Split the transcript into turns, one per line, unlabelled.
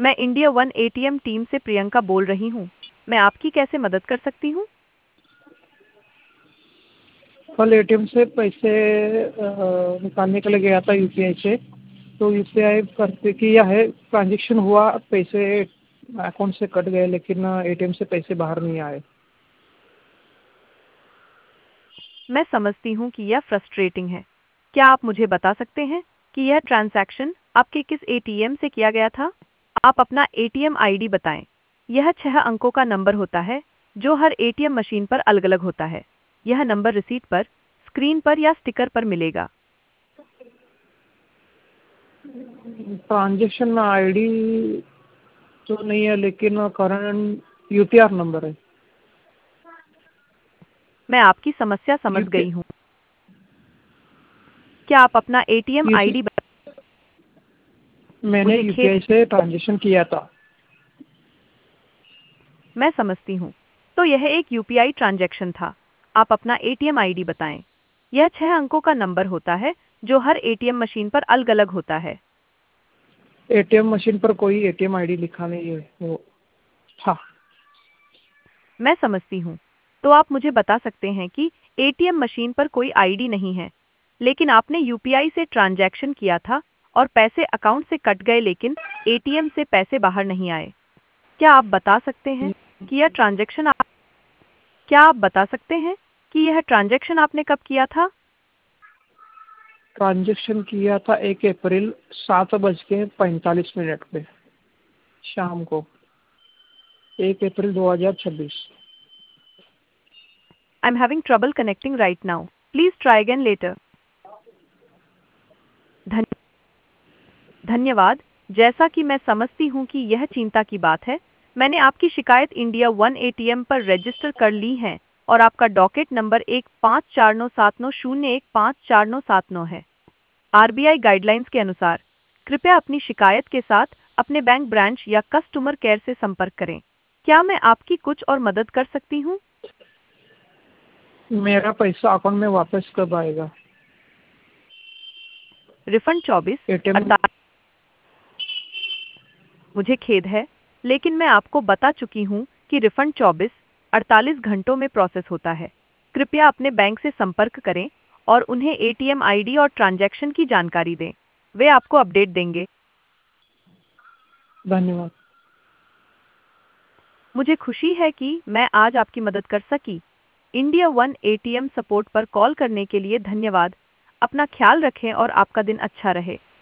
मैं India one ATM team से प्रियंका बोल रही हूँ। मैं आपकी कैसे मदद कर सकती हूँ?
कल एटीएम से पैसे निकालने के लिए गया था यूपीआई से। तो यूपीआई करते किया है, ट्रांजेक्शन हुआ, पैसे अकाउंट से कट गए, लेकिन एटीएम से पैसे बाहर नहीं आए।
मैं समझती हूँ कि यह फ्रस्ट्रेटिंग है। क्या आप मुझे बता सकते हैं कि यह ट्रांजैक्शन आपके किस एटीएम से किया गया था? आप अपना एटीएम आईडी बताएं। यह 6 अंकों का नंबर होता है जो हर एटीएम मशीन पर अलग-अलग होता है। यह नंबर रिसीट पर, स्क्रीन पर या स्टिकर पर मिलेगा।
ट्रांजेक्शन आईडी तो नहीं है, लेकिन करंट यूटीआर नंबर है।
मैं आपकी समस्या समझ
यूपी
गई हूँ। क्या आप अपना एटीएम
यूपी
आईडी
मैंने
मुझे खेद
यूपीआई से ट्रांजेक्शन किया था।
मैं समझती हूँ। तो यह एक यूपीआई ट्रांजैक्शन था। आप अपना एटीएम आईडी बताएं। यह 6 अंकों का नंबर होता है जो हर एटीएम मशीन पर अलग-अलग होता है।
एटीएम मशीन पर कोई एटीएम आईडी लिखा नहीं है वो। हाँ।
मैं समझती हूँ। तो आप मुझे बता सकते हैं कि एटीएम मशीन पर कोई आईडी नहीं है, लेकिन आपने यूपीआई से ट्रांजैक्शन किया था और पैसे अकाउंट से कट गए लेकिन एटीएम से पैसे बाहर नहीं आए। क्या आप बता सकते हैं कि यह ट्रांजैक्शन आप क्या आप बता सकते हैं कि यह ट्रांजैक्शन आपने कब किया था?
ट्रांजेक्शन किया था 1 अप्रैल 7:45 पे, शाम को, 1 अप्रैल 2026।
I'm having trouble connecting right now. Please try again later. धन धन्यवाद। जैसा कि मैं समझती हूँ कि यह चिंता की बात है, मैंने आपकी शिकायत इंडिया वन एटीएम पर रजिस्टर कर ली है और आपका डॉकेट नंबर 154970154979 है। आरबीआई गाइडलाइंस के अनुसार कृपया अपनी शिकायत के साथ अपने बैंक ब्रांच या कस्टमर केयर से संपर्क करें। क्या मैं आपकी कुछ और मदद कर सकती हूँ?
मेरा पैसा अकाउंट में वापस कब आएगा?
रिफंड 24
एटीएम
48 मुझे खेद है, लेकिन मैं आपको बता चुकी हूँ कि रिफंड 24-48 घंटों में प्रोसेस होता है। कृपया अपने बैंक से संपर्क करें और उन्हें एटीएम आईडी और ट्रांजैक्शन की जानकारी दें। वे आपको अपडेट देंगे।
धन्यवाद।
मुझे खुशी है कि मैं आज आपकी मदद कर सकी। इंडिया वन एटीएम सपोर्ट पर कॉल करने के लिए धन्यवाद। अपना ख्याल रखें और आपका दिन अच्छा रहे।